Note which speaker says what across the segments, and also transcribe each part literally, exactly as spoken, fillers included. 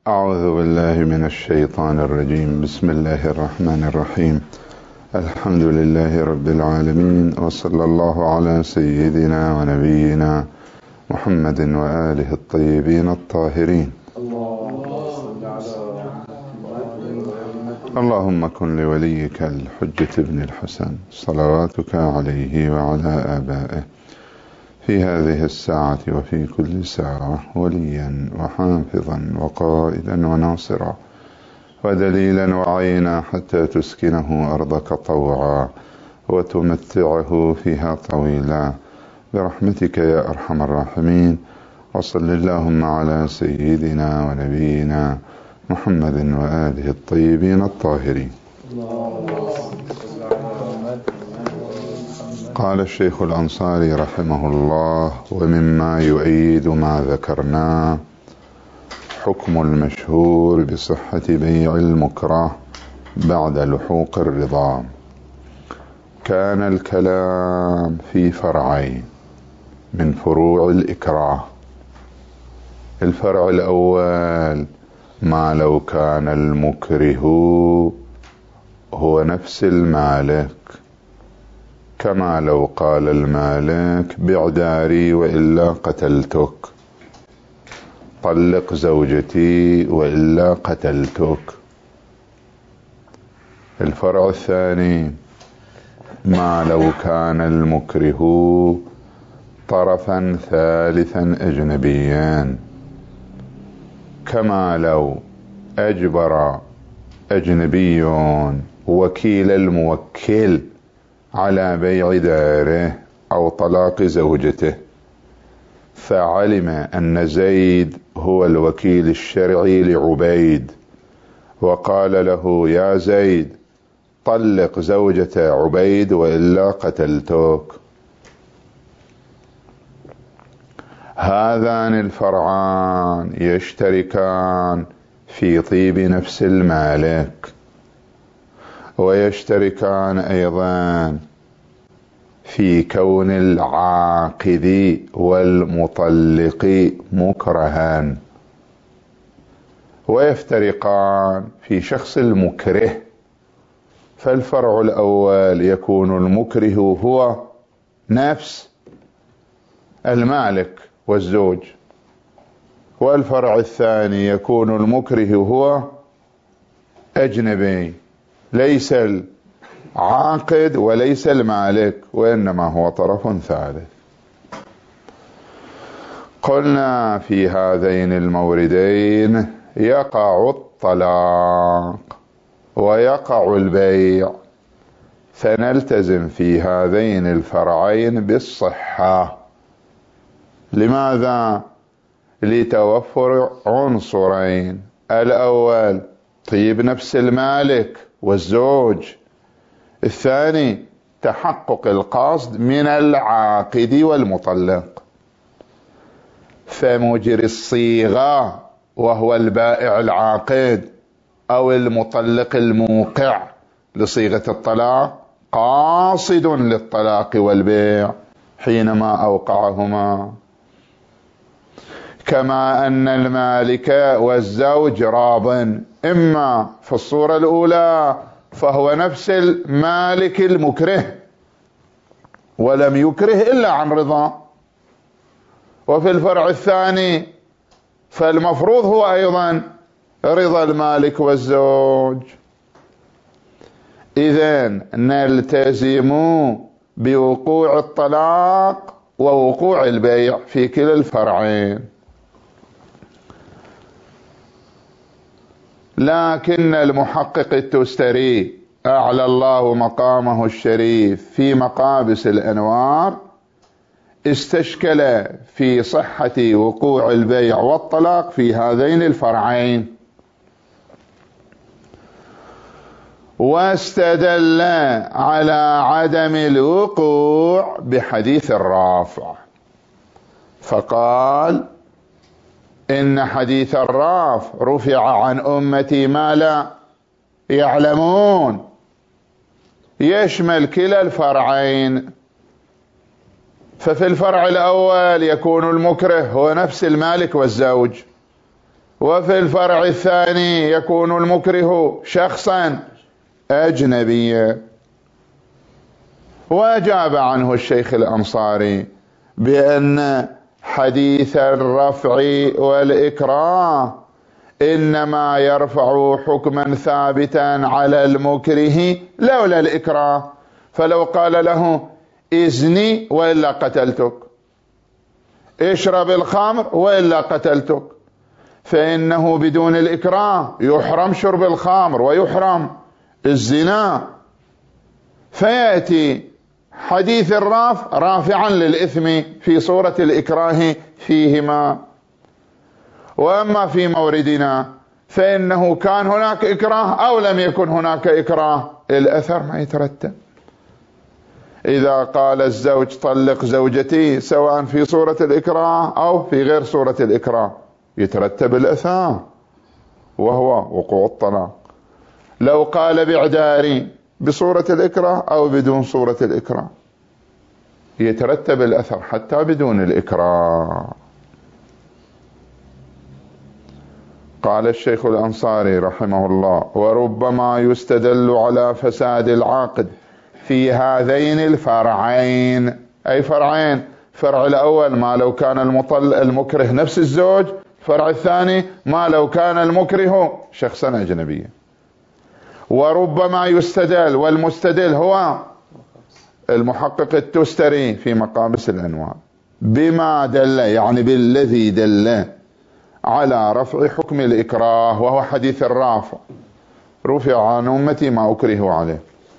Speaker 1: أعوذ بالله من الشيطان الرجيم. بسم الله الرحمن الرحيم. الحمد لله رب العالمين، وصلى الله على سيدنا ونبينا محمد وآله الطيبين الطاهرين. اللهم كن لوليك الحجة ابن الحسن صلواتك عليه وعلى آبائه في هذه الساعة وفي كل ساعة وليا وحافظا وقائدا وناصرا ودليلا وعينا، حتى تسكنه أرضك طوعا وتمتعه فيها طويلا برحمتك يا أرحم الراحمين. وصل اللهم على سيدنا ونبينا محمد وآله الطيبين الطاهرين. قال الشيخ الأنصاري رحمه الله: ومما يؤيد ما ذكرناه حكم المشهور بصحة بيع المكره بعد لحوق الرضا. كان الكلام في فرعين من فروع الإكراه. الفرع الأول: ما لو كان المكره هو نفس المالك، كما لو قال المالك: بع داري وإلا قتلتك، طلق زوجتي وإلا قتلتك. الفرع الثاني: ما لو كان المكره طرفا ثالثا أجنبيا، كما لو أجبر أجنبي وكيل الموكل على بيع داره أو طلاق زوجته، فعلم أن زيد هو الوكيل الشرعي لعبيد، وقال له: يا زيد طلق زوجة عبيد وإلا قتلتك. هذان الفرعان يشتركان في طيب نفس المالك، ويشتركان أيضا في كون العاقد والمطلق مكرها، ويفترقان في شخص المكره. فالفرع الأول يكون المكره هو نفس المالك والزوج، والفرع الثاني يكون المكره هو أجنبي، ليس العاقد وليس المالك، وإنما هو طرف ثالث. قلنا في هذين الموردين يقع الطلاق ويقع البيع، فنلتزم في هذين الفرعين بالصحة. لماذا؟ لتوفر عنصرين: الأول طيب نفس المالك والزوج، الثاني تحقق القصد من العاقد والمطلق. فمجري الصيغة وهو البائع العاقد أو المطلق الموقع لصيغة الطلاق قاصد للطلاق والبيع حينما أوقعهما، كما أن المالك والزوج راض، إما في الصورة الأولى فهو نفس المالك المكره ولم يكره إلا عن رضا، وفي الفرع الثاني فالمفروض هو أيضا رضا المالك والزوج. إذن نلتزم بوقوع الطلاق ووقوع البيع في كلا الفرعين. لكن المحقق التستري أعلى الله مقامه الشريف في مقابس الأنوار استشكل في صحة وقوع البيع والطلاق في هذين الفرعين، واستدل على عدم الوقوع بحديث الرافع، فقال: إن حديث الرافع رفع عن أمتي ما لا يعلمون، يشمل كلا الفرعين. ففي الفرع الأول يكون المكره هو نفس المالك والزوج، وفي الفرع الثاني يكون المكره شخصا أجنبيا. وأجاب عنه الشيخ الأنصاري بأن حديث الرفع والإكراه إنما يرفع حكما ثابتا على المكره لولا الإكراه، فلو قال له إذني وإلا قتلتك، اشرب الخمر وإلا قتلتك، فإنه بدون الإكراه يحرم شرب الخمر ويحرم الزنا، فيأتي حديث الرافع رافعا للإثم في صورة الإكراه فيهما. وأما في موردنا فإنه كان هناك إكراه أو لم يكن هناك إكراه، الأثر ما يترتب. إذا قال الزوج طلق زوجتي سواء في صورة الإكراه أو في غير صورة الإكراه يترتب الأثر وهو وقوع الطلاق. لو قال بعداري بصورة الإكراه أو بدون صورة الإكراه يترتب الأثر حتى بدون الإكراه. قال الشيخ الأنصاري رحمه الله: وربما يستدل على فساد العقد في هذين الفرعين، أي فرعين، فرع الأول ما لو كان المطل المكره نفس الزوج، فرع الثاني ما لو كان المكره شخصا أجنبيا. وربما يستدل، والمستدل هو المحقق التستري في مقامس الأنوار، بما دل يعني بالذي دل على رفع حكم الإكراه، وهو حديث الرافع: رفع عن أمتي ما أكره عليه.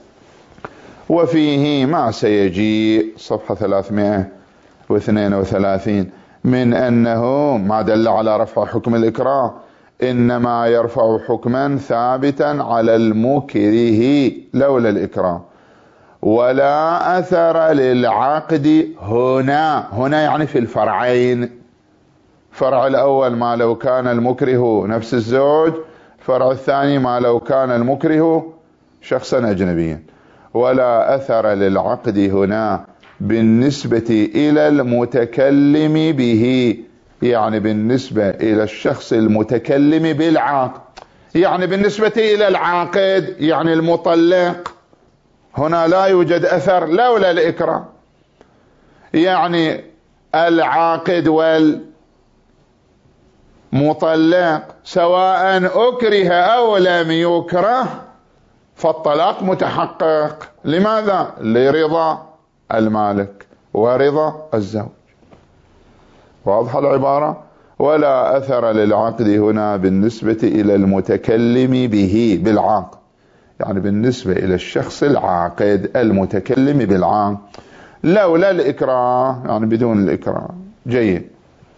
Speaker 1: وفيه ما سيجيء صفحة ثلاثمائة واثنين وثلاثين من أنه ما دل على رفع حكم الإكراه إنما يرفع حكما ثابتا على المكره لولا الإكراه، ولا أثر للعقد هنا. هنا يعني في الفرعين، فرع الأول ما لو كان المكره نفس الزوج، فرع الثاني ما لو كان المكره شخصا أجنبيا. ولا أثر للعقد هنا بالنسبة إلى المتكلم به، يعني بالنسبة إلى الشخص المتكلم بالعقد، يعني بالنسبة إلى العاقد يعني المطلق، هنا لا يوجد أثر لولا الإكراه. يعني العاقد والمطلق سواء أكره أو لم يكره فالطلاق متحقق. لماذا؟ لرضا المالك ورضا الزوج. واضحة العبارة؟ ولا أثر للعقد هنا بالنسبة إلى المتكلم به بالعقد، يعني بالنسبة إلى الشخص العاقد المتكلم بالعقد لولا الإكراه، يعني بدون الإكراه. جيد.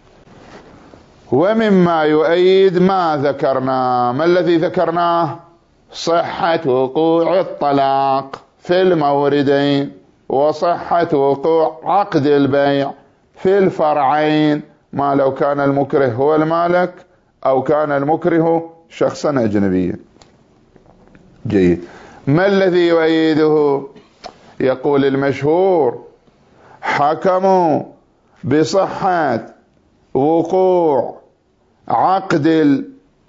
Speaker 1: ومما يؤيد ما ذكرنا، ما الذي ذكرناه؟ صحة وقوع الطلاق في الموردين، وصحة وقوع عقد البيع في الفرعين، ما لو كان المكره هو المالك أو كان المكره شخصا أجنبيا. جيد. ما الذي يؤيده؟ يقول المشهور: حكموا بصحة وقوع عقد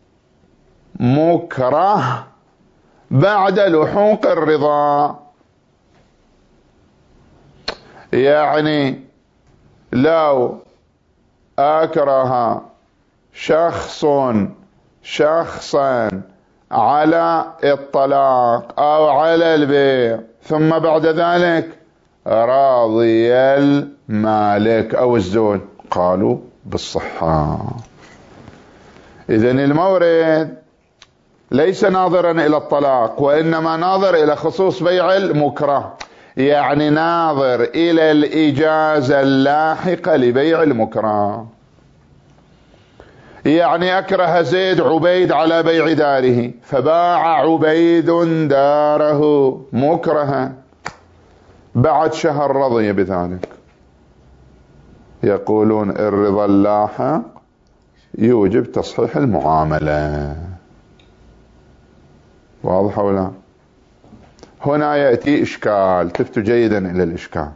Speaker 1: المكره بعد لحوق الرضا. يعني لو أكره شخص شخصا على الطلاق أو على البيع ثم بعد ذلك راضي المالك أو الزوج، قالوا بالصحة. إذن المورد ليس ناظرا إلى الطلاق، وإنما ناظر إلى خصوص بيع المكره، يعني ناظر إلى الإجازة اللاحقة لبيع المكره. يعني أكره زيد عبيد على بيع داره، فباع عبيد داره مكرها، بعد شهر رضي بذلك. يقولون الرضا اللاحق يوجب تصحيح المعاملة. واضح ولا؟ هنا يأتي إشكال، تفتوا جيدا إلى الإشكال.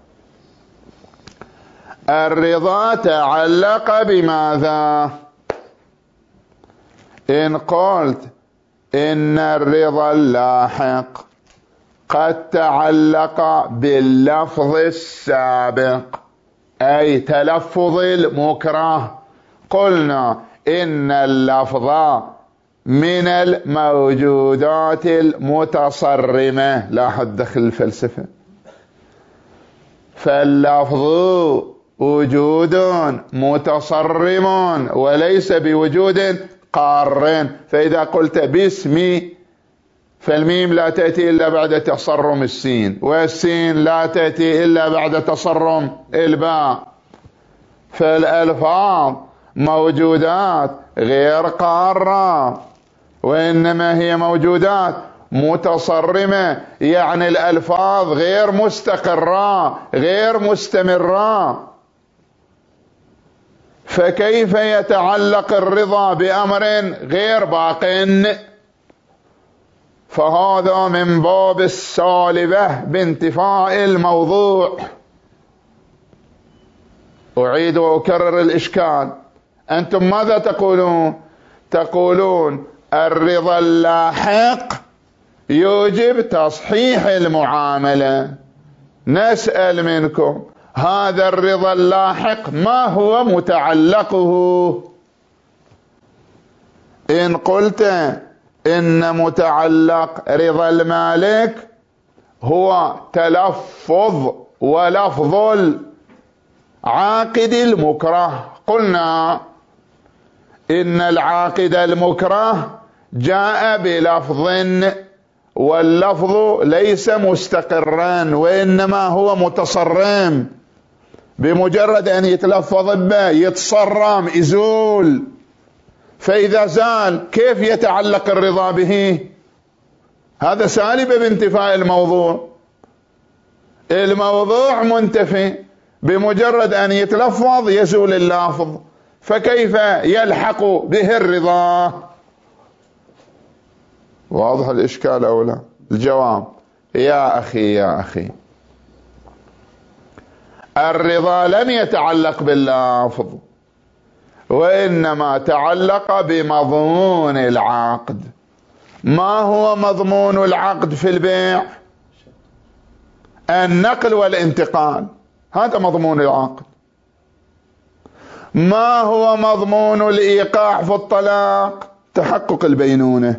Speaker 1: الرضا تعلق بماذا؟ إن قلت إن الرضا اللاحق قد تعلق باللفظ السابق أي تلفظ المكره، قلنا إن اللفظ من الموجودات المتصرمة. لاحظ دخل الفلسفة، فاللفظ وجود متصرم وليس بوجود قار. فإذا قلت باسمي فالميم لا تأتي إلا بعد تصرم السين، والسين لا تأتي إلا بعد تصرم الباء. فالألفاظ موجودات غير قارة، وإنما هي موجودات متصرمة، يعني الألفاظ غير مستقرة غير مستمرة. فكيف يتعلق الرضا بأمر غير باق؟ فهذا من باب السالبة بانتفاء الموضوع. أعيد وأكرر الإشكال. أنتم ماذا تقولون؟ تقولون الرضا اللاحق يوجب تصحيح المعاملة. نسأل منكم هذا الرضا اللاحق ما هو متعلقه؟ إن قلت إن متعلق رضا المالك هو تلفظ ولفظ العاقد المكره، قلنا إن العاقد المكره جاء بلفظ واللفظ ليس مستقرا وإنما هو متصرم، بمجرد أن يتلفظ به يتصرم يزول. فإذا زال كيف يتعلق الرضا به؟ هذا سالب بانتفاء الموضوع. الموضوع منتفي، بمجرد أن يتلفظ يزول اللافظ، فكيف يلحق به الرضا؟ واضح الإشكال أو لا؟ الجواب يا أخي يا أخي الرضا لم يتعلق باللافظ، وإنما تعلق بمضمون العقد. ما هو مضمون العقد في البيع؟ النقل والانتقال، هذا مضمون العقد. ما هو مضمون الإيقاع في الطلاق؟ تحقق البينونة.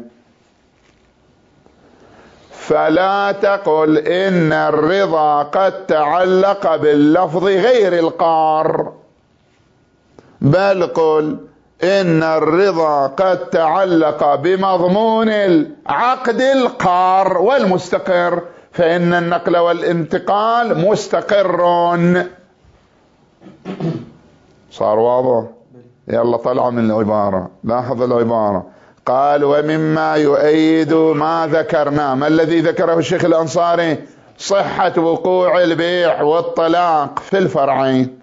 Speaker 1: فلا تقل إن الرضا قد تعلق باللفظ غير القار، بل قل إن الرضا قد تعلق بمضمون العقد القار والمستقر، فإن النقل والانتقال مستقر. صار واضح؟ يلا طلع من العبارة. لاحظ العبارة، قال ومما يؤيد ما ذكرنا. ما الذي ذكره الشيخ الأنصاري؟ صحة وقوع البيع والطلاق في الفرعين.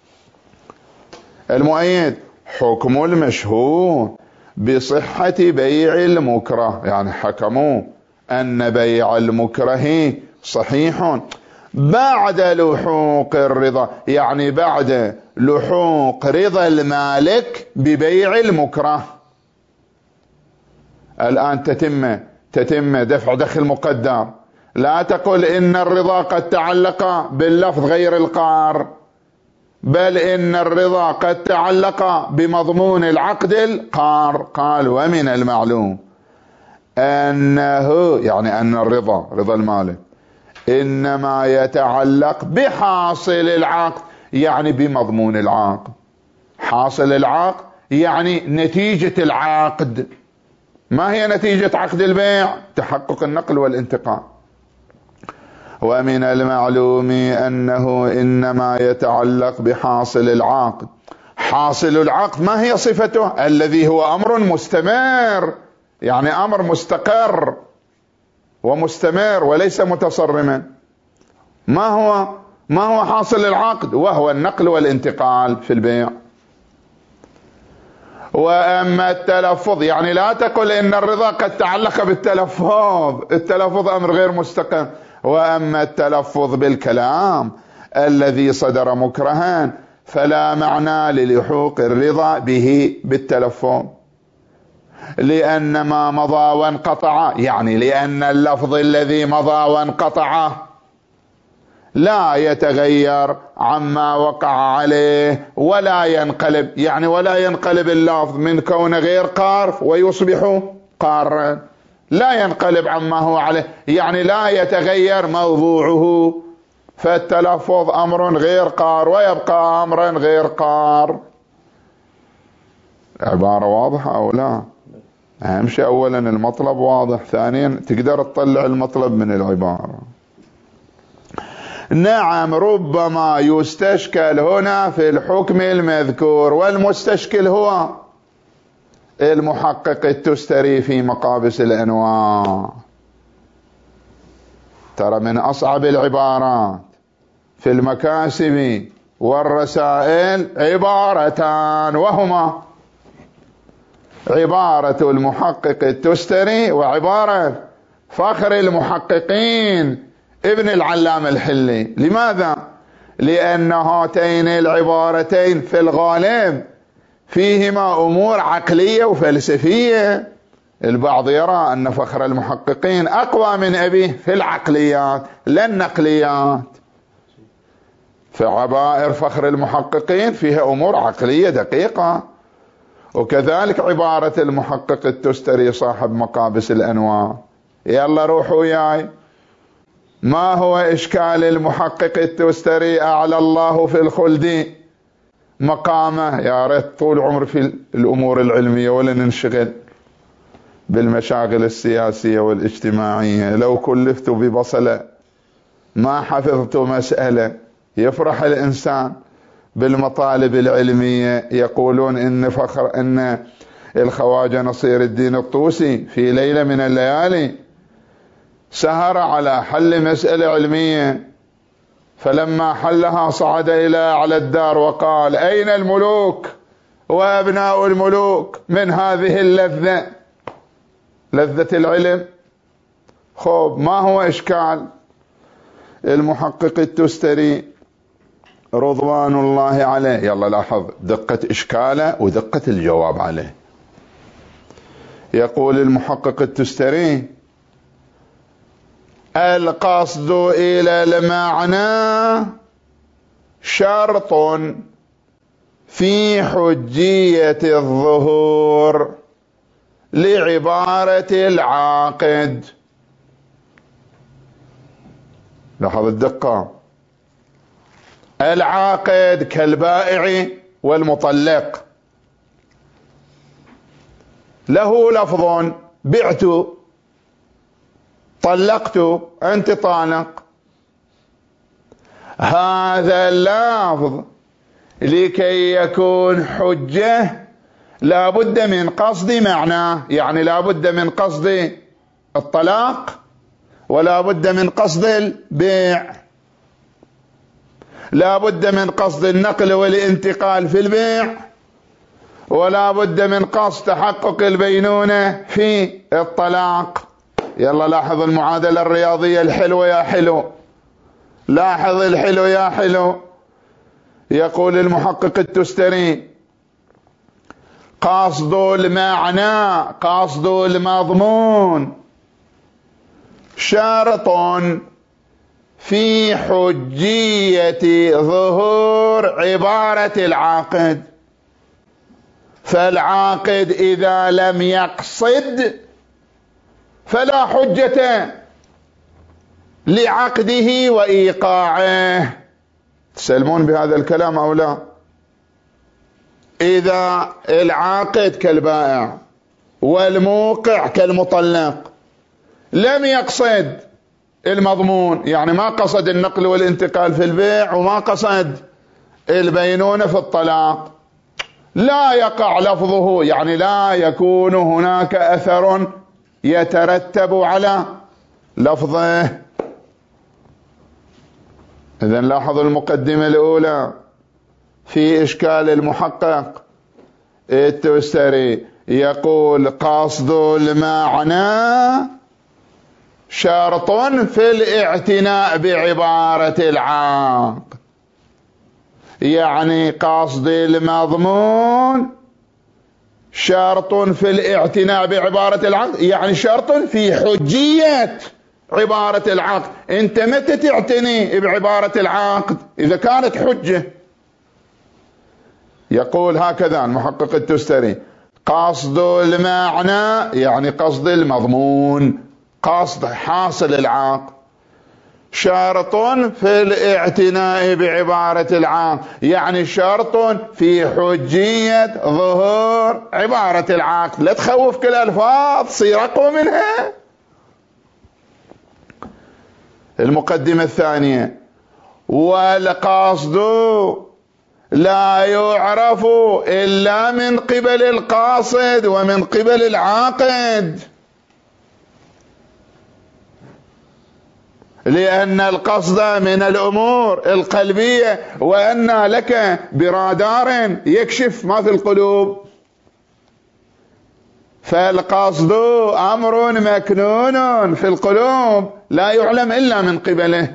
Speaker 1: المؤيد حكم المشهور بصحة بيع المكره، يعني حكموا أن بيع المكره صحيح بعد لحوق الرضا، يعني بعد لحوق رضا المالك ببيع المكره. الآن تتم تتم دفع دخل مقدر. لا تقل إن الرضا قد تعلق باللفظ غير القار، بل إن الرضا قد تعلق بمضمون العقد القار. قال ومن المعلوم أنه، يعني أن الرضا رضا المالك إنما يتعلق بحاصل العقد، يعني بمضمون العقد. حاصل العقد يعني نتيجة العقد. ما هي نتيجة عقد البيع؟ تحقق النقل والانتقال. ومن المعلوم أنه إنما يتعلق بحاصل العقد. حاصل العقد ما هي صفته؟ الذي هو أمر مستمر، يعني أمر مستقر ومستمر وليس متصرما. ما هو ما هو حاصل العقد؟ وهو النقل والانتقال في البيع. وأما التلفظ، يعني لا تقل إن الرضا قد تعلق بالتلفظ، التلفظ أمر غير مستقر. وأما التلفظ بالكلام الذي صدر مكرها فلا معنى للحوق الرضا به بالتلفظ. لأن ما مضى وانقطع، يعني لأن اللفظ الذي مضى وانقطع لا يتغير عما وقع عليه ولا ينقلب، يعني ولا ينقلب اللفظ من كون غير قار ويصبح قارا، لا ينقلب عما هو عليه، يعني لا يتغير موضوعه، فالتلفظ أمر غير قار ويبقى أمرا غير قار. عبارة واضحة أو لا؟ أهم شيء أولا المطلب واضح، ثانيا تقدر تطلع المطلب من العبارة. نعم، ربما يستشكل هنا في الحكم المذكور، والمستشكل هو المحقق التستري في مقابس الأنواع. ترى من أصعب العبارات في المكاسب والرسائل عبارتان، وهما عبارة المحقق التستري وعبارة فخر المحققين ابن العلام الحلي. لماذا؟ لأن هاتين العبارتين في الغالب فيهما أمور عقلية وفلسفية. البعض يرى أن فخر المحققين أقوى من أبيه في العقليات لا النقليات، فعبائر فخر المحققين فيها أمور عقلية دقيقة، وكذلك عبارة المحقق التستري صاحب مقابس الأنواع. يلا روحوا وياي، ما هو إشكال المحقق التستري؟ أعلى الله في الخلد مقامه. يا ريت طول عمر في الأمور العلمية ولا ننشغل بالمشاغل السياسية والاجتماعية. لو كلفت ببصلة ما حفظت مسألة. يفرح الإنسان بالمطالب العلمية. يقولون إن فخر إن الخواجة نصير الدين الطوسي في ليلة من الليالي سهر على حل مسألة علمية، فلما حلها صعد إلى أعلى الدار وقال: أين الملوك وأبناء الملوك من هذه اللذة، لذة العلم؟ خب، ما هو إشكال المحقق التستري رضوان الله عليه؟ يلا لاحظ دقة إشكاله ودقة الجواب عليه. يقول المحقق التستري: القصد إلى المعنى شرط في حجية الظهور لعبارة العاقد. لاحظ الدقة. العاقد كالبائع والمطلق، له لفظ: بعت، طلقت، أنت طالق. هذا اللفظ لكي يكون حجة لا بد من قصد معناه، يعني لا بد من قصد الطلاق ولا بد من قصد البيع، لا بد من قصد النقل والانتقال في البيع، ولا بد من قصد تحقق البينونة في الطلاق. يلا لاحظ المعادلة الرياضية الحلوة يا حلو، لاحظ الحلو يا حلو. يقول المحقق التستري: قصد المعنى، قصد المضمون شرط في حجية ظهور عبارة العاقد. فالعاقد إذا لم يقصد فلا حجة لعقده وإيقاعه. تسلمون بهذا الكلام أو لا؟ إذا العاقد كالبائع والموقع كالمطلق لم يقصد المضمون، يعني ما قصد النقل والانتقال في البيع وما قصد البينونة في الطلاق، لا يقع لفظه، يعني لا يكون هناك أثر يترتب على لفظه. إذن لاحظوا المقدمة الأولى في إشكال المحقق التستري. يقول: قصد المعنى شرط في الاعتناء بعبارة العاقد، يعني قصد المضمون شرط في الاعتناء بعبارة العقد، يعني شرط في حجية عبارة العقد. انت متى تعتني بعبارة العقد؟ اذا كانت حجة. يقول هكذا المحقق التستري: قصد المعنى يعني قصد المضمون، قصد حاصل العقد. شرط في الاعتناء بعبارة العقد يعني شرط في حجية ظهور عبارة العقد. لا تخوف كل الألفاظ، صير أقوى منها. المقدمة الثانية: والقصد لا يعرف إلا من قبل القاصد ومن قبل العاقد، لأن القصد من الأمور القلبية، وأن لك برادار يكشف ما في القلوب، فالقصد أمر مكنون في القلوب لا يعلم إلا من قبله.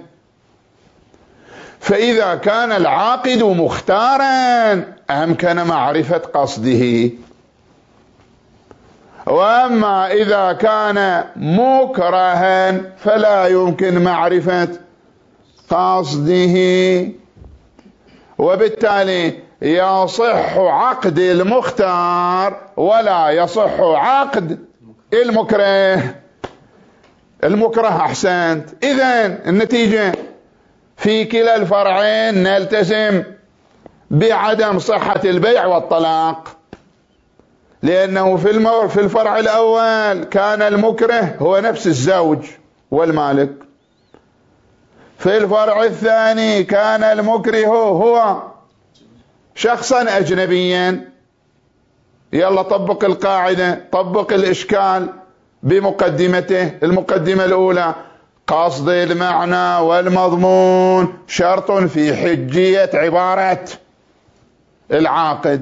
Speaker 1: فإذا كان العاقد مختارا أمكن معرفة قصده، وأما إذا كان مكرها فلا يمكن معرفة قصده، وبالتالي يصح عقد المختار ولا يصح عقد المكره. المكره أحسنت. إذن النتيجة في كلا الفرعين نلتزم بعدم صحة البيع والطلاق، لأنه في المور في الفرع الأول كان المكره هو نفس الزوج والمالك، في الفرع الثاني كان المكره هو شخصا أجنبيا. يلا طبق القاعدة، طبق الإشكال بمقدمته. المقدمة الأولى: قصد المعنى والمضمون شرط في حجية عبارة العاقد.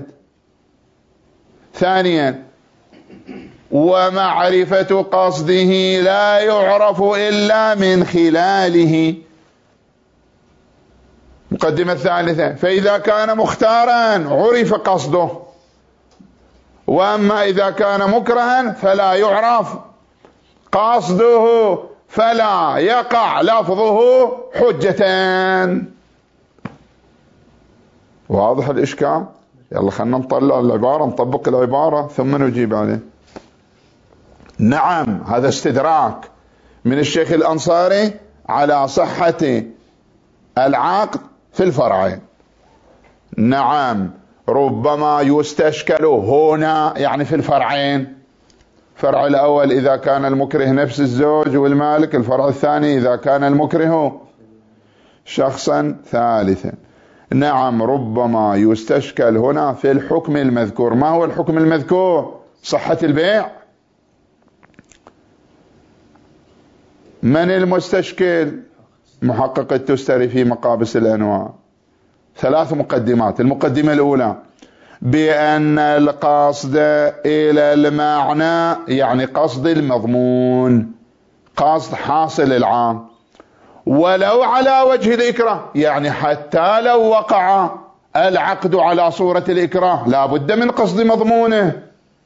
Speaker 1: ثانيا: ومعرفة قصده لا يعرف إلا من خلاله. مقدمة الثالثة: فإذا كان مختارا عرف قصده، وأما إذا كان مكرها فلا يعرف قصده فلا يقع لفظه حجتان. واضح الإشكال؟ يلا خلنا نطلع العبارة، نطبق العبارة ثم نجيب عليه. نعم، هذا استدراك من الشيخ الأنصاري على صحة العقد في الفرعين. نعم، ربما يستشكل هنا يعني في الفرعين. الفرع الأول إذا كان المكره نفس الزوج والمالك، الفرع الثاني إذا كان المكره شخصا ثالثا. نعم، ربما يستشكل هنا في الحكم المذكور. ما هو الحكم المذكور؟ صحة البيع. من المستشكل؟ محقق التستري في مقابس الأنواع. ثلاث مقدمات. المقدمة الأولى: بأن القصد إلى المعنى يعني قصد المضمون، قصد حاصل العام، ولو على وجه الإكراه، يعني حتى لو وقع العقد على صورة الإكراه لا بد من قصد مضمونه.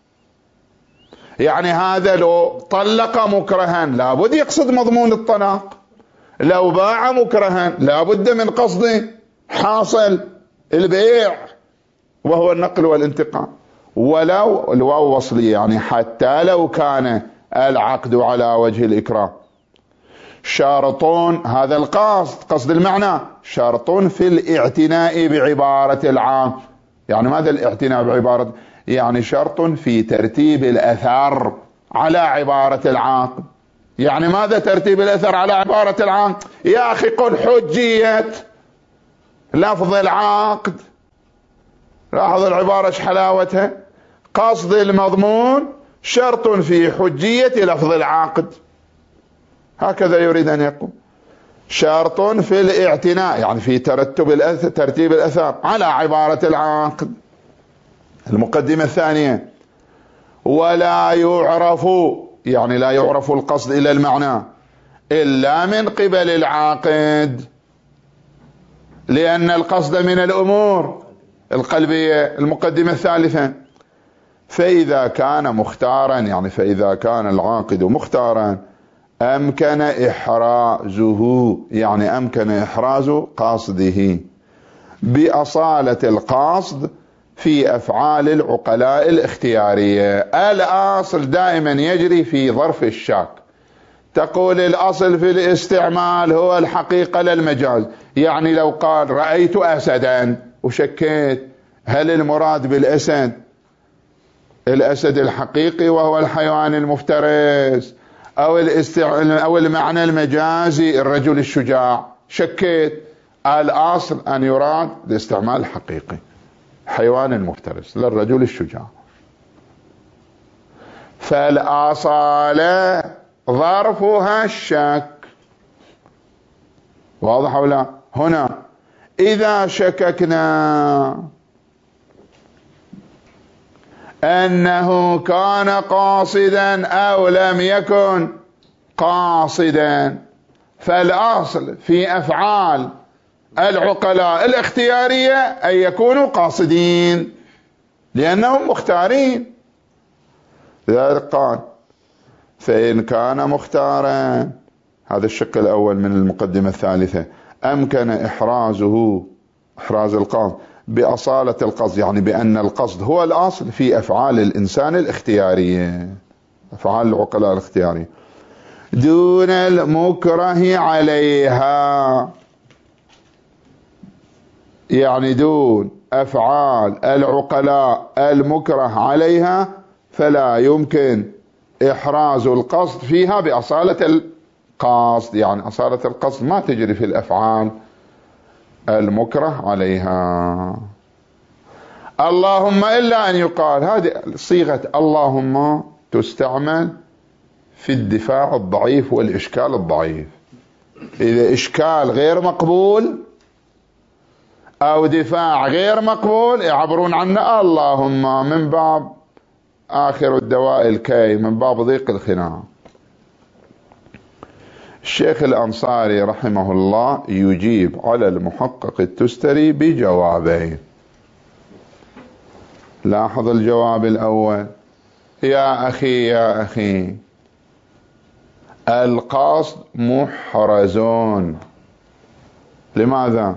Speaker 1: يعني هذا لو طلق مكرها لا بد يقصد مضمون الطلاق، لو باع مكرها لا بد من قصد حاصل البيع وهو النقل والانتقال. ولو الواو وصلية يعني حتى لو كان العقد على وجه الإكراه. شرطون، هذا القصد قصد المعنى، شرط في الاعتناء بعبارة العام. يعني ماذا الاعتناء بعبارة؟ يعني شرط في ترتيب الأثر على عبارة العقد. يعني ماذا ترتيب الأثر على عبارة العقد؟ يا أخي قل حجية لفظ العقد. لاحظ العبارة ايش حلاوتها. قصد المضمون شرط في حجية لفظ العقد، هكذا يريد أن يقول. شرط في الاعتناء يعني في ترتب الأثر، ترتيب الأثر على عبارة العقد. المقدمة الثانية: ولا يعرف يعني لا يعرف القصد إلى المعنى إلا من قبل العاقد، لأن القصد من الأمور القلبية. المقدمة الثالثة: فإذا كان مختارا، يعني فإذا كان العاقد مختارا أمكن إحرازه، يعني أمكن إحراز قاصده بأصالة القاصد في أفعال العقلاء الاختيارية. الأصل دائما يجري في ظرف الشك. تقول الأصل في الاستعمال هو الحقيقة للمجاز، يعني لو قال رأيت أسدا وشكيت، هل المراد بالأسد الأسد الحقيقي وهو الحيوان المفترس، أو, الاستع... أو المعنى المجازي الرجل الشجاع؟ شكيت. الأصل أن يراد الاستعمال الحقيقي، حيوان المفترس للرجل الشجاع. فالأصالة ظرفها الشك. واضح أو لا؟ هنا إذا شككنا أنه كان قاصدا أو لم يكن قاصدا، فالأصل في أفعال العقلاء الاختيارية أن يكونوا قاصدين لأنهم مختارين. لذلك قال فإن كان مختارا، هذا الشق الأول من المقدمة الثالثة، أمكن إحرازه، إحراز القصد بأصالة القصد، يعني بأن القصد هو الأصل في أفعال الإنسان الاختيارية، أفعال العقلاء الاختيارية، دون المكره عليها، يعني دون أفعال العقلاء المكره عليها فلا يمكن إحراز القصد فيها بأصالة القصد، يعني أصالة القصد ما تجري في الأفعال المكره عليها. اللهم إلا أن يقال، هذه صيغة اللهم تستعمل في الدفاع الضعيف والإشكال الضعيف. إذا إشكال غير مقبول أو دفاع غير مقبول يعبرون عنه اللهم، من باب آخر الدواء الكي، من باب ضيق الخناق. الشيخ الأنصاري رحمه الله يجيب على المحقق التستري بجوابين. لاحظ الجواب الأول: يا أخي يا أخي القصد محرزون. لماذا؟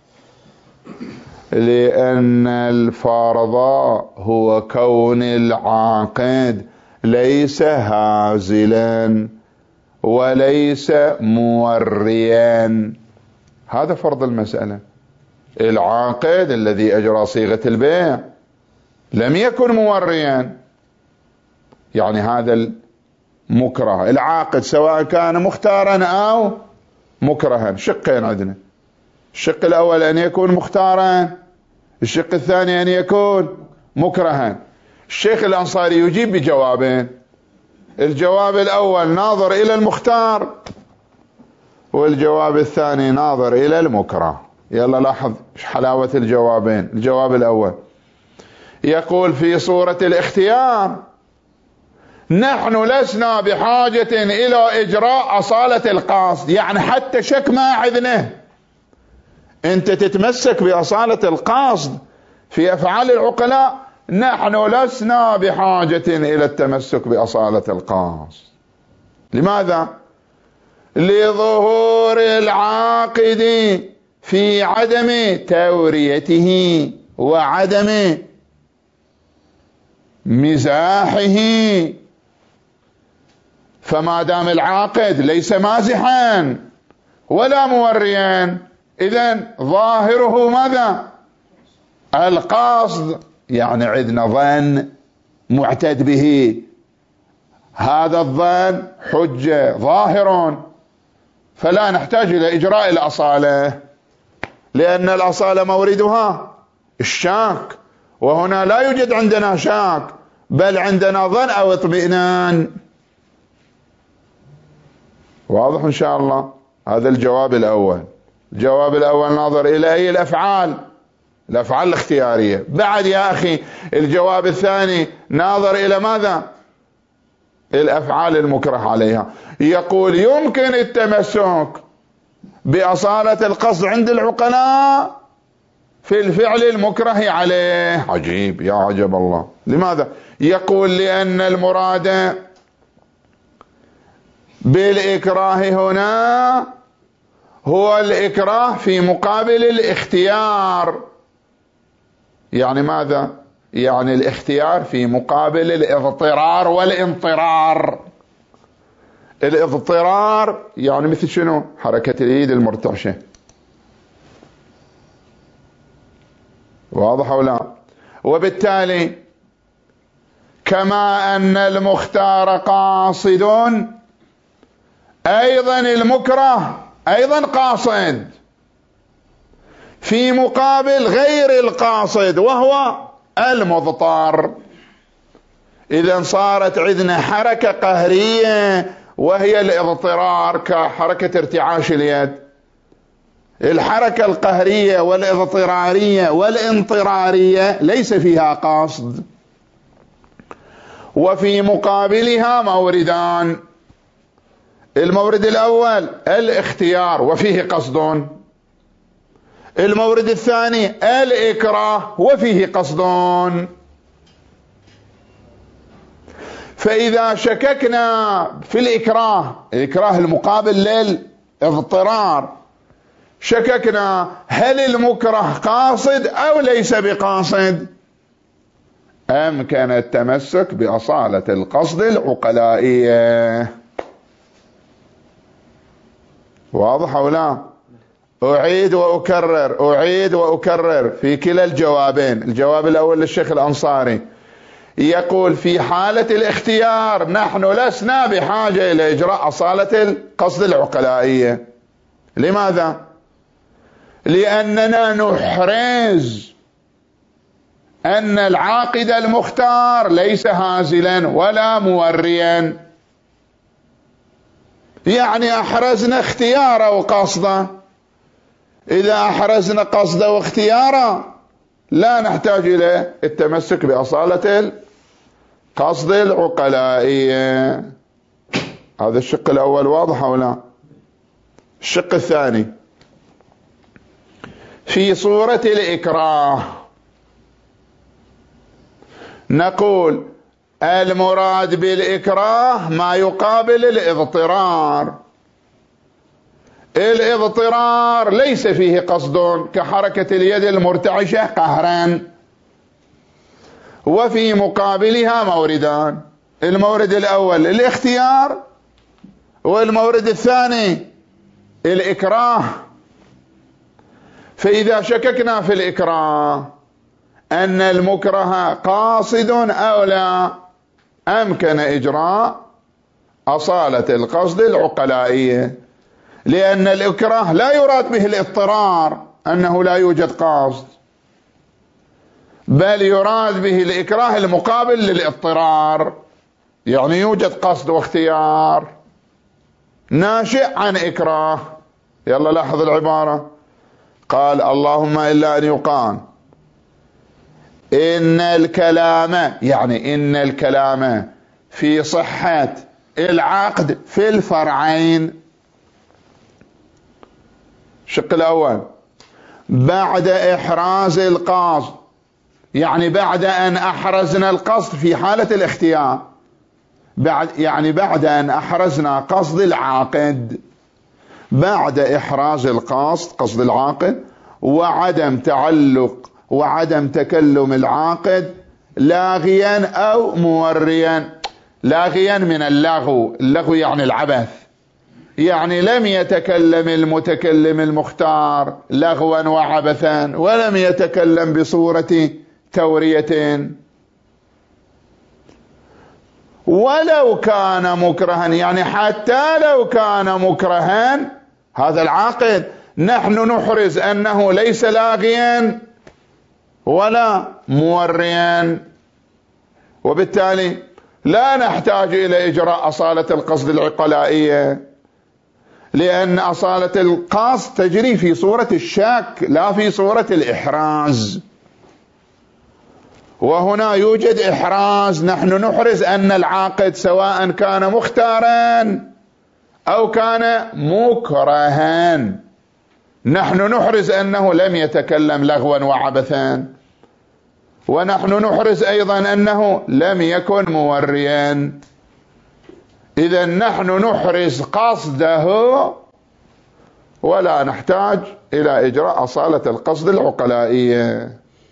Speaker 1: لأن الفرض هو كون العاقد ليس هازلا وليس موريا. هذا فرض المسألة. العاقد الذي أجرى صيغة البيع لم يكن موريا، يعني هذا المكره العاقد سواء كان مختارا أو مكرها. شقين عندنا: الشق الأول أن يكون مختارا، الشق الثاني أن يكون مكرها. الشيخ الأنصاري يجيب بجوابين: الجواب الأول ناظر إلى المختار، والجواب الثاني ناظر إلى المكره. يلا لاحظ حلاوة الجوابين. الجواب الأول يقول في صورة الاختيار: نحن لسنا بحاجة إلى إجراء أصالة القصد، يعني حتى شك ما عذنه، أنت تتمسك بأصالة القصد في أفعال العقلاء. نحن لسنا بحاجة إلى التمسك بأصالة القصد. لماذا؟ لظهور العاقد في عدم توريته وعدم مزاحه. فما دام العاقد ليس مازحا ولا موريا، إذن ظاهره ماذا؟ القصد، يعني عندنا ظن معتد به، هذا الظن حجة ظاهر، فلا نحتاج إلى إجراء الأصالة، لأن الأصالة موردها الشاك، وهنا لا يوجد عندنا شاك بل عندنا ظن أو اطمئنان. واضح إن شاء الله؟ هذا الجواب الأول. الجواب الأول ناظر إلى أي الأفعال، الأفعال الاختيارية. بعد يا أخي الجواب الثاني ناظر إلى ماذا؟ الأفعال المكره عليها. يقول يمكن التمسك بأصالة القصد عند العقلاء في الفعل المكره عليه. عجيب، يا عجب الله. لماذا؟ يقول لأن المراد بالإكراه هنا هو الإكراه في مقابل الاختيار. يعني ماذا؟ يعني الاختيار في مقابل الاضطرار والانطرار. الاضطرار يعني مثل شنو؟ حركة اليد المرتعشة، واضح أو لا؟ وبالتالي كما أن المختار قاصد، أيضا المكره أيضا قاصد في مقابل غير القاصد وهو المضطر. إذا صارت عندنا حركة قهرية وهي الاضطرار كحركة ارتعاش اليد. الحركة القهرية والاضطرارية والانطرارية ليس فيها قصد، وفي مقابلها موردان. المورد الأول الاختيار وفيه قصد، المورد الثاني الإكراه وفيه قصد. فإذا شككنا في الإكراه، الإكراه المقابل للاضطرار، شككنا هل المكره قاصد أو ليس بقاصد، أمكن التمسك بأصالة القصد العقلائية. واضح أو لا؟ أعيد وأكرر أعيد وأكرر في كلا الجوابين. الجواب الأول للشيخ الأنصاري يقول في حالة الاختيار نحن لسنا بحاجة إلى إجراء أصالة القصد العقلائية. لماذا؟ لأننا نحرز أن العاقد المختار ليس هازلا ولا موريا. يعني أحرزنا اختياره وقصده. إذا أحرزنا قصده واختياره لا نحتاج إلى التمسك بأصالة القصد العقلائية. هذا الشق الأول، واضح أو لا؟ الشق الثاني في صورة الإكراه نقول المراد بالإكراه ما يقابل الاضطرار. الاضطرار ليس فيه قصد كحركة اليد المرتعشة قهرا، وفي مقابلها موردان. المورد الأول الاختيار، والمورد الثاني الإكراه. فإذا شككنا في الإكراه أن المكره قاصد أو لا، أمكن إجراء أصالة القصد العقلائية، لأن الإكراه لا يراد به الاضطرار أنه لا يوجد قصد، بل يراد به الإكراه المقابل للاضطرار، يعني يوجد قصد واختيار ناشئ عن إكراه. يلا لاحظ العبارة، قال اللهم إلا أن يقال إن الكلام، يعني إن الكلام في صحة العقد في الفرعين. الشق الأول بعد إحراز القصد، يعني بعد أن أحرزنا القصد في حالة الاختيار، بعد يعني بعد أن أحرزنا قصد العاقد، بعد إحراز القصد قصد العاقد وعدم تعلق وعدم تكلم العاقد لاغيا أو موريا. لاغيا من اللغو، اللغو يعني العبث، يعني لم يتكلم المتكلم المختار لغوا وعبثا، ولم يتكلم بصورة تورية. ولو كان مكرها، يعني حتى لو كان مكرها هذا العاقد نحن نحرز أنه ليس لاغيا ولا موريا، وبالتالي لا نحتاج إلى إجراء أصالة القصد العقلائية، لأن أصالة القصد تجري في صورة الشك لا في صورة الإحراز. وهنا يوجد إحراز، نحن نحرز أن العاقد سواء كان مختارا أو كان مكرها، نحن نحرز أنه لم يتكلم لغوا وعبثا. ونحن نحرز أيضا أنه لم يكن موريا. إذا نحن نحرز قصده ولا نحتاج إلى إجراء أصالة القصد العقلائية.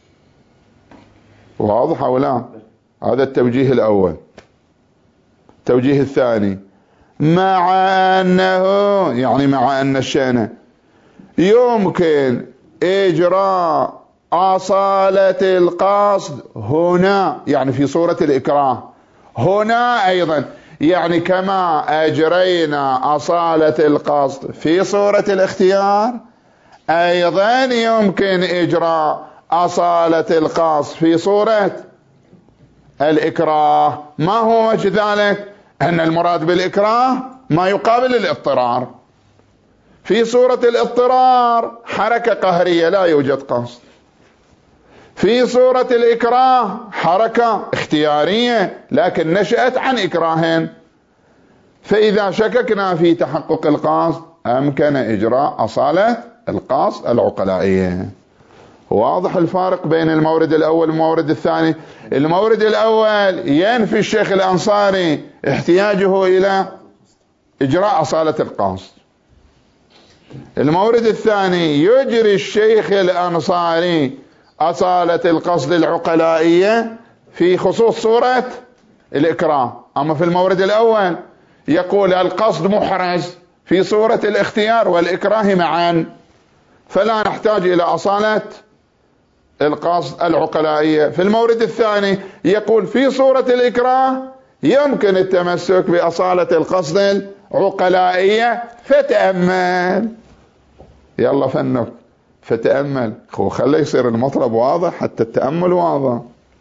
Speaker 1: واضح أو لا؟ هذا التوجيه الأول. التوجيه الثاني: مع أنه، يعني مع أن الشأن يمكن إجراء أصالة القصد هنا، يعني في صورة الإكراه، هنا أيضا، يعني كما أجرينا أصالة القصد في صورة الاختيار، أيضا يمكن إجراء أصالة القصد في صورة الإكراه. ما هو وجه ذلك؟ أن المراد بالإكراه ما يقابل الاضطرار. في صورة الاضطرار حركة قهرية لا يوجد قصد، في صورة الإكراه حركة اختيارية لكن نشأت عن إكراه. فإذا شككنا في تحقق القصد أمكن إجراء أصالة القصد العقلائية. واضح الفارق بين المورد الأول والمورد الثاني؟ المورد الأول ينفي الشيخ الأنصاري احتياجه إلى إجراء أصالة القصد. المورد الثاني يجري الشيخ الأنصاري أصالة القصد العقلائية في خصوص صورة الإكراه. أما في المورد الأول يقول القصد محرز في صورة الاختيار والإكراه معا، فلا نحتاج إلى أصالة القصد العقلائية. في المورد الثاني يقول في صورة الإكراه يمكن التمسك بأصالة القصد العقلائية. فتأمل، يلا فنك، فتأمل، خلي يصير المطلب واضح حتى التأمل واضح.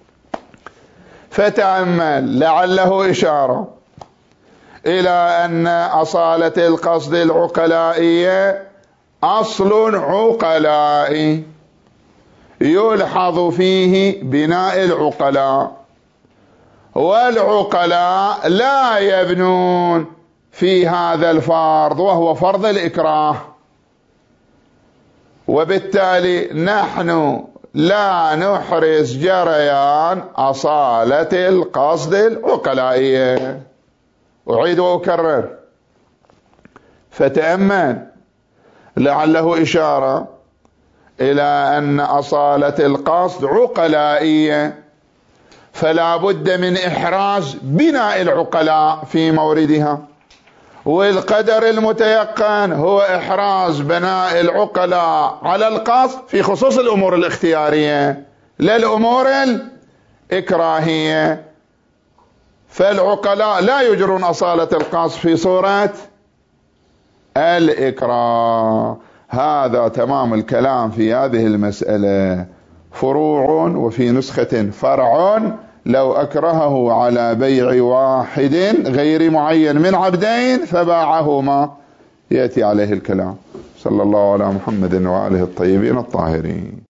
Speaker 1: فتأمل لعله إشارة إلى أن أصالة القصد العقلائية أصل عقلائي يلحظ فيه بناء العقلاء، والعقلاء لا يبنون في هذا الفرض وهو فرض الإكراه، وبالتالي نحن لا نحرز جريان أصالة القصد العقلائية. أعيد وأكرر: فتأمل لعله إشارة إلى أن أصالة القصد عقلائية، فلا بد من إحراز بناء العقلاء في موردها، والقدر المتيقن هو إحراز بناء العقلاء على القصد في خصوص الأمور الاختيارية لا الأمور الإكراهية. فالعقلاء لا يجرون أصالة القصد في صورة الإكراه. هذا تمام الكلام في هذه المسألة. فروع، وفي نسخة فرع لو أكرهه على بيع واحد غير معين من عبدين فباعهما، يأتي عليه الكلام. صلى الله على محمد وآله الطيبين الطاهرين.